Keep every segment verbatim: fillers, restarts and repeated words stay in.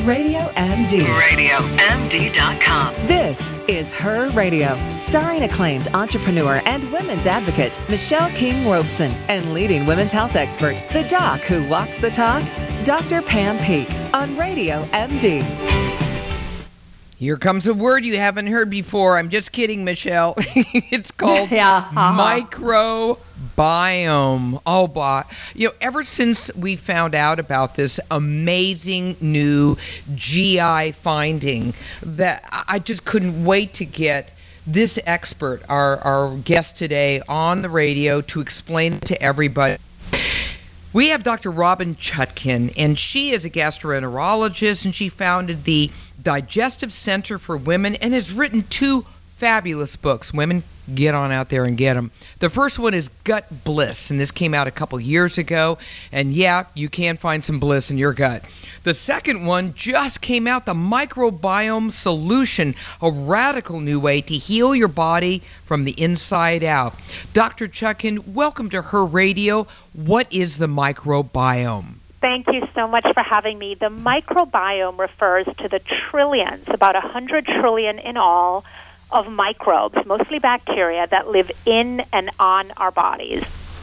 Radio M D. radio M D dot com. This is Her Radio, starring acclaimed entrepreneur and women's advocate Michelle King Robeson and leading women's health expert, the doc who walks the talk, Doctor Pam Peeke, on Radio M D. Here comes a word you haven't heard before. I'm just kidding, Michelle. It's called yeah, uh-huh. microbiome. Oh, boy. You know, ever since we found out about this amazing new G I finding, that I just couldn't wait to get this expert, our, our guest today, on the radio to explain it to everybody. We have Doctor Robin Chutkan, and she is a gastroenterologist, and she founded the Digestive Center for Women and has written two fabulous books. Women, get on out there and get them. The first one is Gut Bliss, and this came out a couple years ago. And yeah, you can find some bliss in your gut. The second one just came out, the Microbiome Solution, a radical new way to heal your body from the inside out. Doctor Chutkan, welcome to Her Radio. What is the microbiome? Thank you so much for having me. The microbiome refers to the trillions, about one hundred trillion in all, of microbes, mostly bacteria, that live in and on our bodies.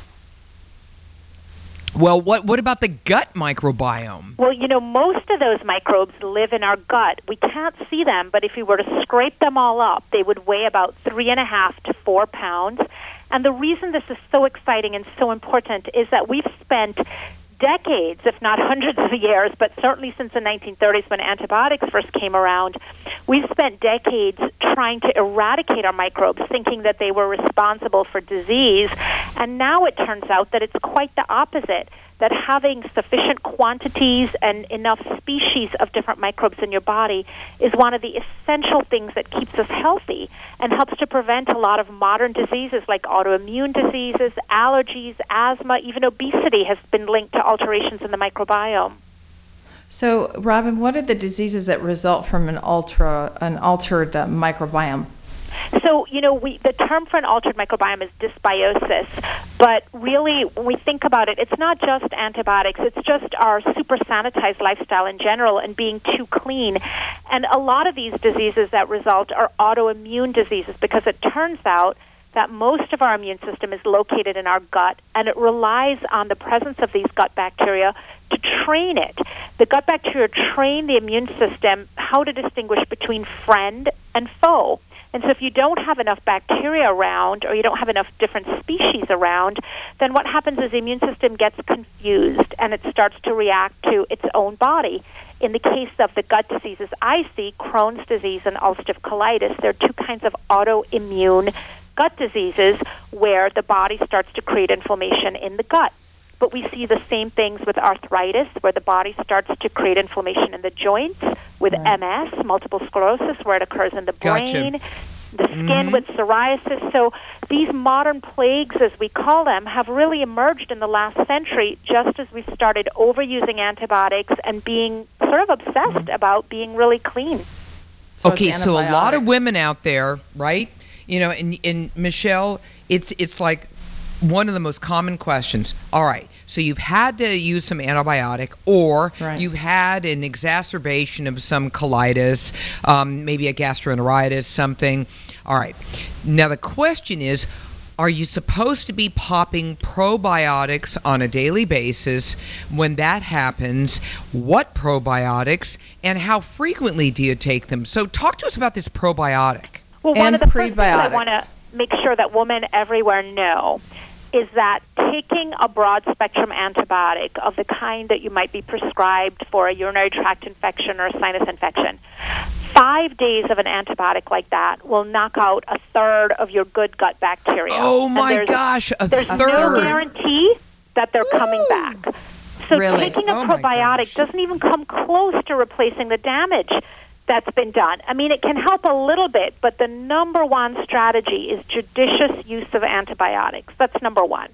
Well, what what about the gut microbiome? Well, you know, most of those microbes live in our gut. We can't see them, but if we were to scrape them all up, they would weigh about three and a half to four pounds. And the reason this is so exciting and so important is that we've spent decades, if not hundreds of years, but certainly since the nineteen thirties when antibiotics first came around, we've spent decades trying to eradicate our microbes, thinking that they were responsible for disease. And now it turns out that it's quite the opposite, that having sufficient quantities and enough species of different microbes in your body is one of the essential things that keeps us healthy and helps to prevent a lot of modern diseases like autoimmune diseases, allergies, asthma, even obesity has been linked to alterations in the microbiome. So, Robin, what are the diseases that result from an ultra, an altered uh, microbiome? So, you know, we the term for an altered microbiome is dysbiosis, but really, when we think about it, it's not just antibiotics, it's just our super sanitized lifestyle in general and being too clean. And a lot of these diseases that result are autoimmune diseases because it turns out that most of our immune system is located in our gut, and it relies on the presence of these gut bacteria to train it. The gut bacteria train the immune system how to distinguish between friend and foe. And so if you don't have enough bacteria around or you don't have enough different species around, then what happens is the immune system gets confused and it starts to react to its own body. In the case of the gut diseases I see, Crohn's disease and ulcerative colitis, there are two kinds of autoimmune gut diseases where the body starts to create inflammation in the gut. But we see the same things with arthritis, where the body starts to create inflammation in the joints, with right. M S, multiple sclerosis, where it occurs in the brain, gotcha. the skin Mm-hmm. with psoriasis. So these modern plagues, as we call them, have really emerged in the last century just as we started overusing antibiotics and being sort of obsessed mm-hmm. about being really clean. So okay, so a lot of women out there, right? You know, and, and Michelle, it's it's like one of the most common questions. All right, so you've had to use some antibiotic, or right. you've had an exacerbation of some colitis, um, maybe a gastroenteritis, something. All right, now the question is, are you supposed to be popping probiotics on a daily basis? When that happens, what probiotics, and how frequently do you take them? So talk to us about this probiotic. Well, and one of the first things I prebiotics. want to make sure that women everywhere know is that taking a broad-spectrum antibiotic of the kind that you might be prescribed for a urinary tract infection or a sinus infection, five days of an antibiotic like that will knock out a third of your good gut bacteria. Oh, And my there's, gosh, a there's third. no guarantee that they're coming back. So Really? taking a Oh, my probiotic gosh. doesn't even come close to replacing the damage that's been done. I mean, it can help a little bit, but the number one strategy is judicious use of antibiotics. That's number one.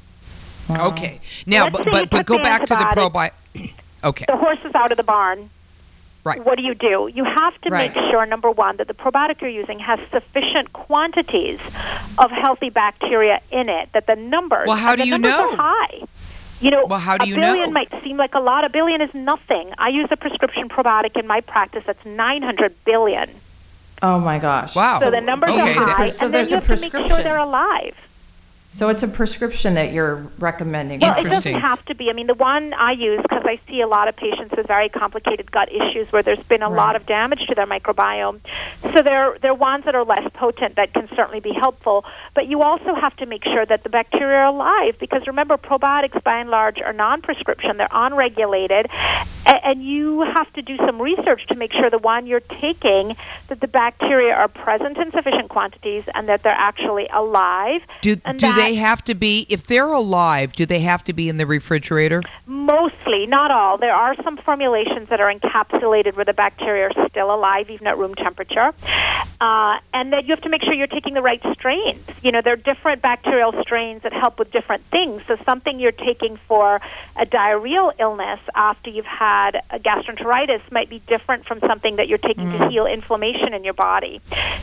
Okay. Now, Let's but say you but, but took go the back to the antibiotic. probiotic. Okay. The horse is out of the barn. Right. What do you do? You have to Right. make sure, number one, that the probiotic you're using has sufficient quantities of healthy bacteria in it, that the numbers, Well, how and do the you numbers know? are high. You know, Well, how do a you billion know? might seem like a lot. A billion is nothing. I use a prescription probiotic in my practice that's nine hundred billion. Oh my gosh. Wow. So the numbers Okay. are high, So and then there's you a have to make prescription. sure they're alive. So it's a prescription that you're recommending. Well, it Interesting. doesn't have to be. I mean, the one I use, because I see a lot of patients with very complicated gut issues where there's been a Right. lot of damage to their microbiome. So they're, they're ones that are less potent that can certainly be helpful. But you also have to make sure that the bacteria are alive, because remember, probiotics by and large are non-prescription. They're unregulated. A- and you have to do some research to make sure the one you're taking, that the bacteria are present in sufficient quantities and that they're actually alive. Do, And do that- they have to be, if they're alive, do they have to be in the refrigerator? Mostly, not all. There are some formulations that are encapsulated where the bacteria are still alive, even at room temperature. Uh, and then you have to make sure you're taking the right strains. You know, there are different bacterial strains that help with different things. So something you're taking for a diarrheal illness after you've had a gastroenteritis might be different from something that you're taking to heal inflammation in your body.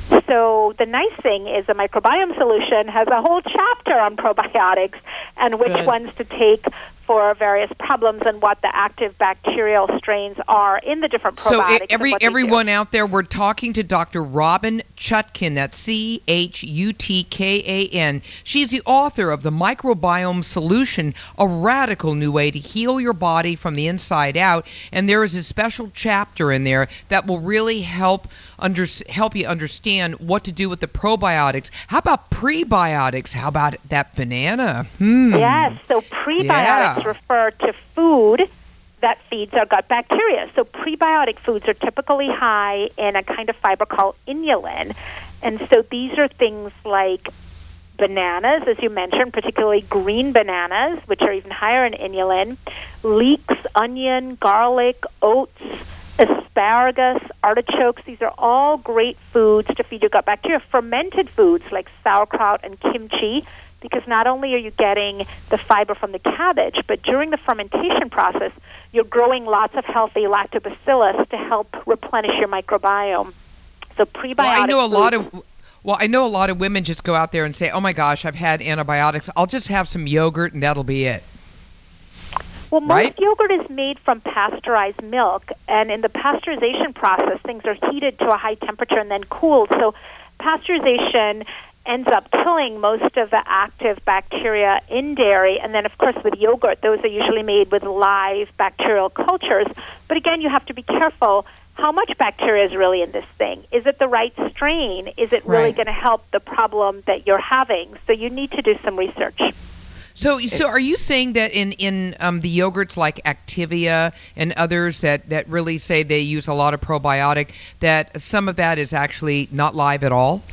So the nice thing is the microbiome solution has a whole chapter on probiotics and which Good. ones to take for various problems and what the active bacterial strains are in the different probiotics. So e- and every what they do. everyone out there, we're talking to Doctor Robin Chutkan. That's C H U T K A N. She's the author of The Microbiome Solution, a radical new way to heal your body from the inside out. And there is a special chapter in there that will really help under, help you understand what to do with the probiotics. How about prebiotics? How about that banana? Hmm. Yes, so prebiotics Yeah. refer to food that feeds our gut bacteria. So prebiotic foods are typically high in a kind of fiber called inulin. And so these are things like bananas, as you mentioned, particularly green bananas, which are even higher in inulin, leeks, onion, garlic, oats, asparagus, artichokes. These are all great foods to feed your gut bacteria. Fermented foods like sauerkraut and kimchi, because not only are you getting the fiber from the cabbage, but during the fermentation process, you're growing lots of healthy lactobacillus to help replenish your microbiome. So prebiotic Well, I know a lot foods- of well, I know a lot of women just go out there and say, "Oh my gosh, I've had antibiotics. I'll just have some yogurt and that'll be it." Well, most right? yogurt is made from pasteurized milk, and in the pasteurization process, things are heated to a high temperature and then cooled. So pasteurization ends up killing most of the active bacteria in dairy. And then, of course, with yogurt, those are usually made with live bacterial cultures. But again, you have to be careful. How much bacteria is really in this thing? Is it the right strain? Is it really Right. going to help the problem that you're having? So you need to do some research. So, so are you saying that in in um, the yogurts like Activia and others that, that really say they use a lot of probiotic, that some of that is actually not live at all?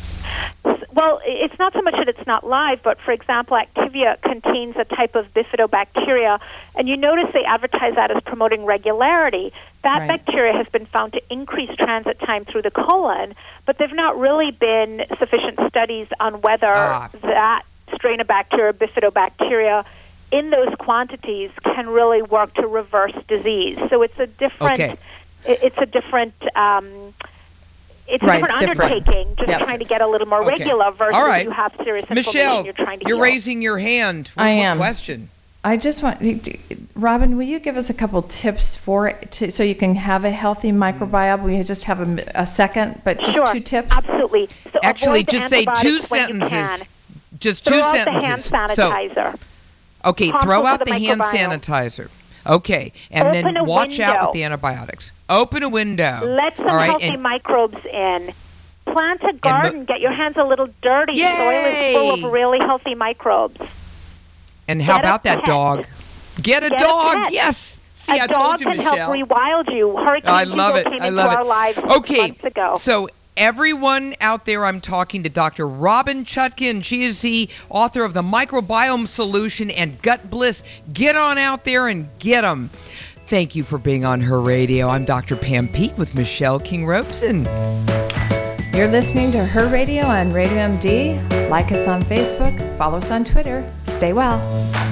Well, it's not so much that it's not live, but for example, Activia contains a type of bifidobacteria, and you notice they advertise that as promoting regularity. That Right. bacteria has been found to increase transit time through the colon, but there've not really been sufficient studies on whether Ah. that strain of bacteria, bifidobacteria, in those quantities can really work to reverse disease. So it's a different, Okay. it- it's a different. Um, It's a Right, different it's different. undertaking, just Yep. trying to get a little more Okay. regular versus All right. you have serious inflammation Michelle, you're trying to you're heal. raising your hand. What, I what am. question? I just want, Robin, will you give us a couple tips for it to, so you can have a healthy microbiome? We just have a, a second, but just sure, two tips. absolutely. So Actually, avoid the just say two antibiotics when you sentences. can. Just Throw two out sentences. the hand So, sanitizer. okay, Harmful throw to out the the hand microbiome. sanitizer. Okay, and Open then a watch out window. with the antibiotics. Open a window. Let some All right, healthy and microbes in. Plant a garden. Get your hands a little dirty. Soil Yay! is full of really healthy microbes. and how get a about that pet. dog? Get a Get a dog. pet. Yes. See, a I dog told you, can Michelle. help rewild you. Hurricane I love Hugo it. came I into love our it. lives six Okay, months ago. so everyone out there, I'm talking to Doctor Robin Chutkan. She is the author of The Microbiome Solution and Gut Bliss. Get on out there and get them. Thank you for being on Her Radio. I'm Doctor Pam Peek with Michelle King-Robeson. You're listening to Her Radio on Radio M D. Like us on Facebook, follow us on Twitter. Stay well.